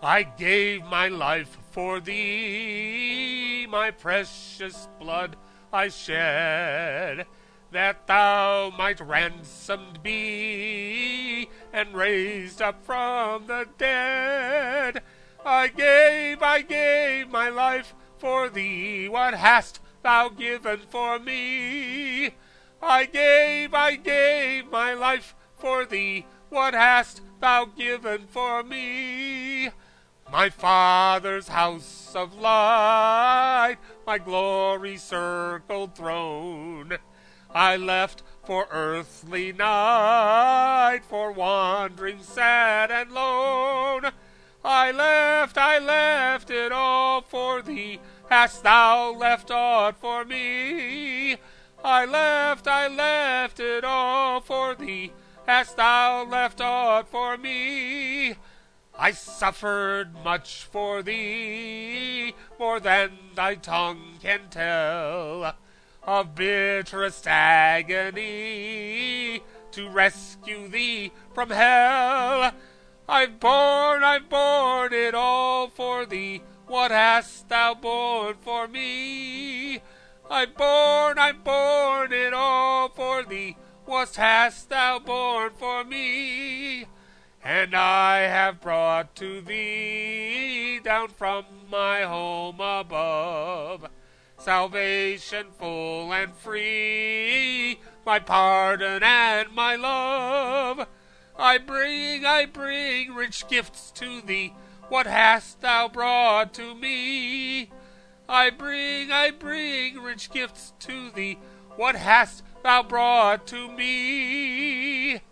I gave my life for thee, my precious blood I shed, that thou might ransomed be, and raised up from the dead. I gave my life for thee, what hast thou given for me? I gave my life for thee, what hast thou given for me? My Father's house of light, my glory-circled throne, I left for earthly night, for wandering sad and lone. I left it all for thee, hast thou left aught for me? I left it all for thee, hast thou left aught for me? I suffered much for thee, more than thy tongue can tell, of bitterest agony, to rescue thee from hell. I've borne it all for thee, what hast thou borne for me? I've borne it all for thee, what hast thou borne for me? And I have brought to thee, down from my home above, salvation full and free, my pardon and my love. I bring rich gifts to thee, what hast thou brought to me? I bring rich gifts to thee, what hast thou brought to me?